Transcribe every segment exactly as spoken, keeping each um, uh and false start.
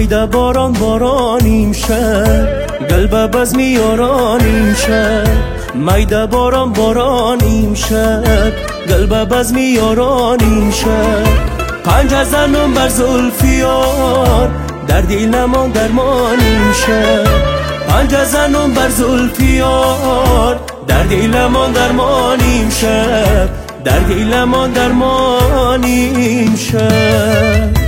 مایده باران بارانیم شد قلب بزمی یارانیم شد مایده باران بارانیم شد قلب بزمی یارانیم شد پنج زنم بر زلفیار در دلمان درمانیم شد پنج زنم بر زلفیار در دلمان درمانیم شد در دلمان درمانیم شد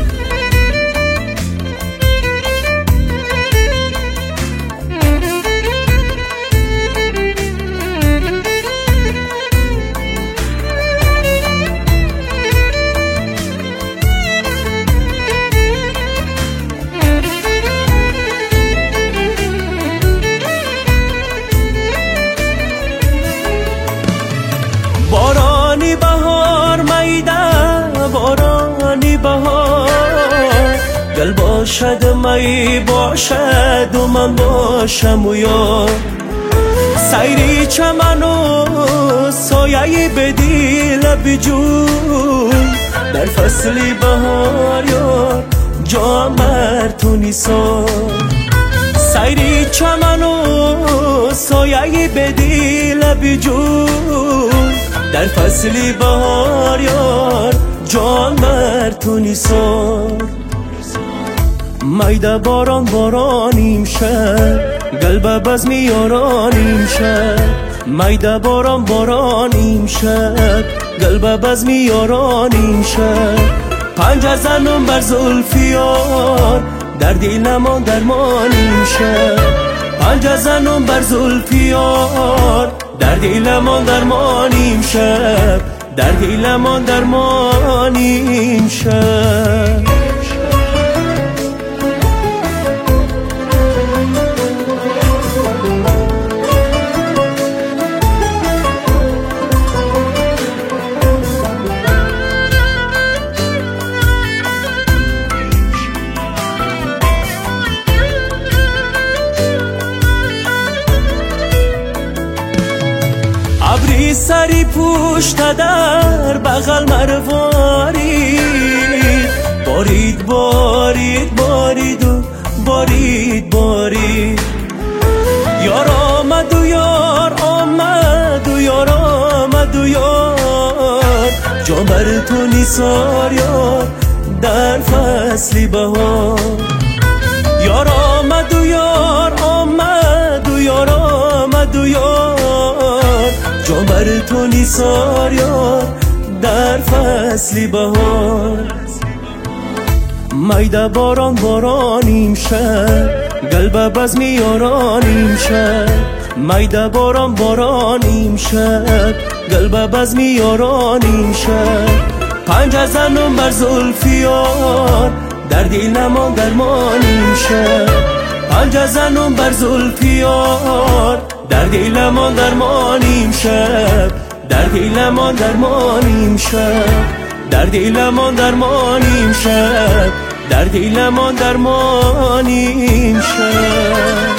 بارانی بهار میده بارانی بهار گل باشد می باشد و من باشم و یار سیری چمن و سایه بدی لب جوی در فصلی بهار یار جا مرتو نیسان سیری چمن و سایه بدی لب جوی در فصلی بهار یار جان مرتو نیسان مایده باران بارانیم شد قلب بزمی یارانیم شد مایده باران بارانیم شد قلب بزمی یارانیم شد پنج زنم بر زلفیار در دلمان درمانیم شد پنج زنم بر زلفیار در دلمان درمانیم شد در دلمان درمانیم شد ابری سری پشت در بغل مرواری بارید بارید بارید و بارید بارید یار آمد و یار آمد و یار آمد و یار جا بر تو نیسار یار در فصلی بهار یار آمد و یار آمد و یار آمد و یار جا بر تو نیسار یار در فصلی بهار مایده باران بارانیم شد قلب بزمی یارانیم شد مایده باران بارانیم شد قلب بزمی یارانیم شد پنج زنم بر زلفیار در دلمان درمانیم شد پنج زنم بر زلفیار در دلمان درمانیم شد در دلمان درمانیم شد در دلمان درمانیم شد در دلمان درمانیم شد